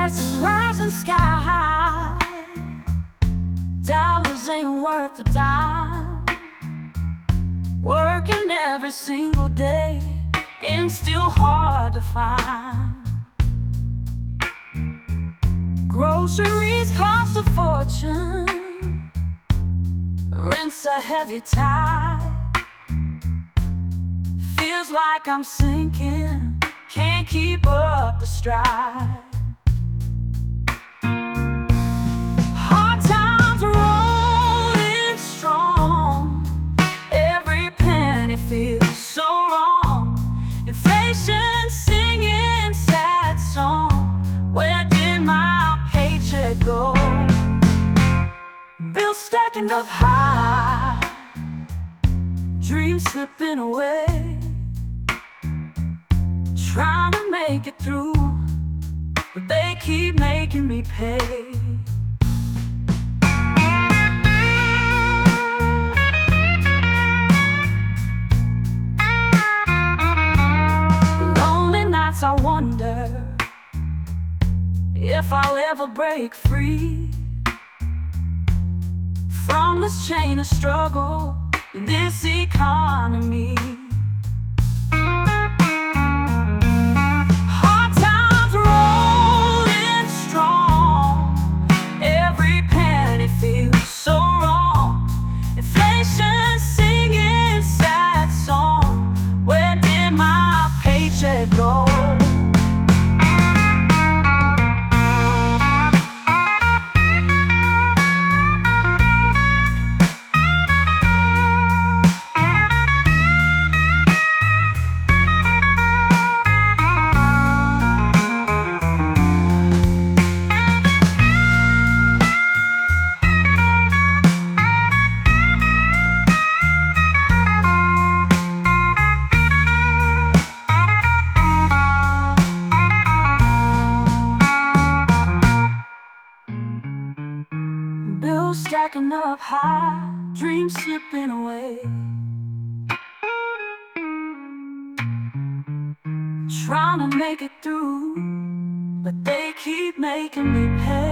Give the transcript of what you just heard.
past the rising sky. Dollars ain't worth a dime. Working every single day and still hard to find. Groceries cost a fortune, rent's a heavy tide. Feels like I'm sinking, can't keep up the stride. Hard times rolling strong, every penny feels so wrong. Inflation singing sad song, where did my paycheck go? Bills stacking up high, dreams slipping away. Trying to make it through, but they keep making me pay. Lonely nights I wonder if I'll ever break free from this chain of struggle in this economy. Go. Bills stacking up high, dreams slipping away. Trying to make it through, but they keep making me pay.